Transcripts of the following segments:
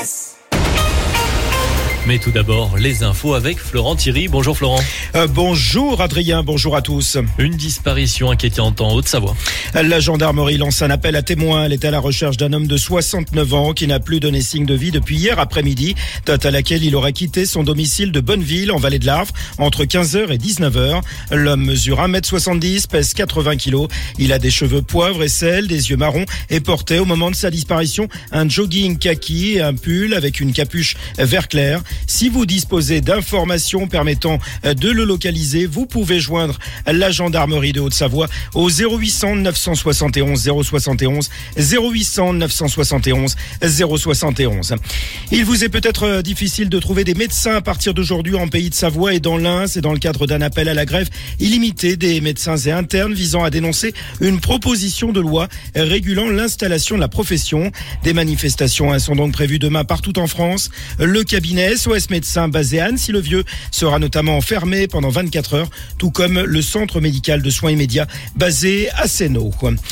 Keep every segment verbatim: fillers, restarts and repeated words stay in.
S. Mais tout d'abord, les infos avec Florent Thierry. Bonjour Florent. Euh, bonjour Adrien, bonjour à tous. Une disparition inquiétante en Haute-Savoie. La gendarmerie lance un appel à témoins. Elle est à la recherche d'un homme de soixante-neuf ans qui n'a plus donné signe de vie depuis hier après-midi, date à laquelle il aurait quitté son domicile de Bonneville en Vallée de l'Arve entre quinze heures et dix-neuf heures. L'homme mesure un mètre soixante-dix, pèse quatre-vingts kilos. Il a des cheveux poivre et sel, des yeux marrons et portait au moment de sa disparition un jogging kaki et un pull avec une capuche vert clair. Si vous disposez d'informations permettant de le localiser, vous pouvez joindre la gendarmerie de Haute-Savoie au zéro huit cents neuf cent soixante et onze zéro soixante et onze, zéro huit cents neuf cent soixante et onze zéro soixante et onze. Il vous est peut-être difficile de trouver des médecins à partir d'aujourd'hui en Pays de Savoie et dans l'Ain. C'est dans le cadre d'un appel à la grève illimitée des médecins et internes visant à dénoncer une proposition de loi régulant l'installation de la profession. Des manifestations sont donc prévues demain partout en France. Le cabinet S O S Médecins basé à Annecy-le-Vieux sera notamment fermé pendant vingt-quatre heures, tout comme le centre médical de soins immédiats basé à Sénaux.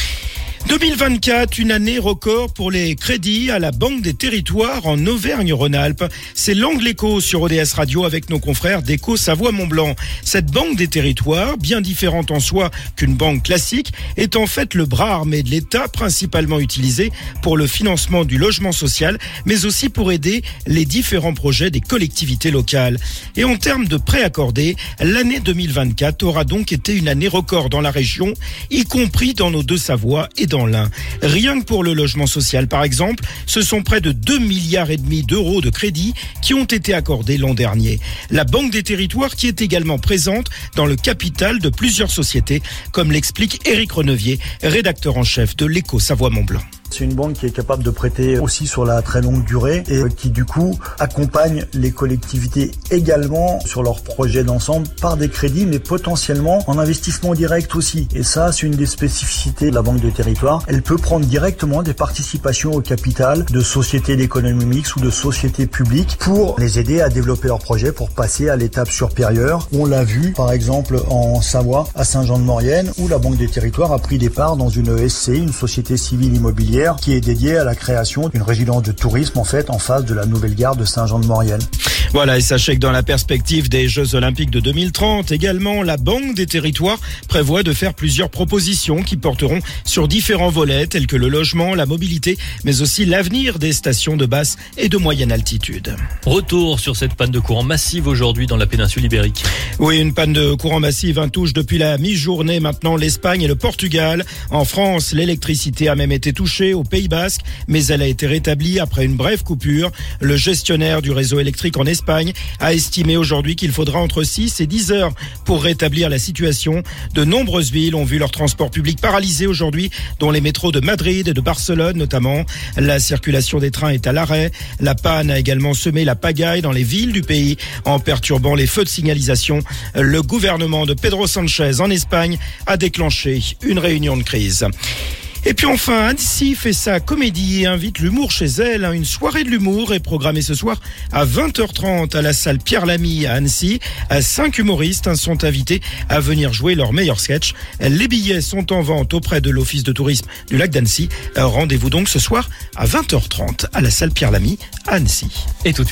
deux mille vingt-quatre, une année record pour les crédits à la Banque des Territoires en Auvergne-Rhône-Alpes. C'est l'Angle Éco sur O D S Radio avec nos confrères d'Éco Savoie-Mont-Blanc. Cette Banque des Territoires, bien différente en soi qu'une banque classique, est en fait le bras armé de l'État, principalement utilisé pour le financement du logement social, mais aussi pour aider les différents projets des collectivités locales. Et en termes de prêts accordés, l'année deux mille vingt-quatre aura donc été une année record dans la région, y compris dans nos deux Savoies et dans l'Ain. Rien que pour le logement social, par exemple, ce sont près de deux milliards et demi d'euros de crédits qui ont été accordés l'an dernier. La Banque des Territoires qui est également présente dans le capital de plusieurs sociétés, comme l'explique Éric Renevier, rédacteur en chef de l'Éco Savoie-Mont-Blanc. C'est une banque qui est capable de prêter aussi sur la très longue durée et qui du coup accompagne les collectivités également sur leurs projets d'ensemble par des crédits mais potentiellement en investissement direct aussi. Et ça, c'est une des spécificités de la Banque de Territoire. Elle peut prendre directement des participations au capital de sociétés d'économie mixte ou de sociétés publiques pour les aider à développer leurs projets pour passer à l'étape supérieure. On l'a vu par exemple en Savoie à Saint-Jean-de-Maurienne où la Banque des Territoires a pris des parts dans une S C I, une société civile immobilière qui est dédiée à la création d'une résidence de tourisme en fait en face de la nouvelle gare de Saint-Jean-de-Maurienne. Voilà, et sachez que dans la perspective des Jeux Olympiques de deux mille trente, également, la Banque des Territoires prévoit de faire plusieurs propositions qui porteront sur différents volets tels que le logement, la mobilité, mais aussi l'avenir des stations de basse et de moyenne altitude. Retour sur cette panne de courant massive aujourd'hui dans la péninsule ibérique. Oui, une panne de courant massive hein, touche depuis la mi-journée maintenant l'Espagne et le Portugal. En France, l'électricité a même été touchée au Pays Basque, mais elle a été rétablie après une brève coupure. Le gestionnaire du réseau électrique en Espagne a estimé aujourd'hui qu'il faudra entre six et dix heures pour rétablir la situation. De nombreuses villes ont vu leur transport public paralysé aujourd'hui, dont les métros de Madrid et de Barcelone notamment. La circulation des trains est à l'arrêt. La panne a également semé la pagaille dans les villes du pays en perturbant les feux de signalisation. Le gouvernement de Pedro Sanchez en Espagne a déclenché une réunion de crise. Et puis enfin, Annecy fait sa comédie et invite l'humour chez elle. Une soirée de l'humour est programmée ce soir à vingt heures trente à la salle Pierre Lamy à Annecy. Cinq humoristes sont invités à venir jouer leurs meilleurs sketchs. Les billets sont en vente auprès de l'Office de tourisme du lac d'Annecy. Rendez-vous donc ce soir à vingt heures trente à la salle Pierre Lamy à Annecy. Et tout de suite.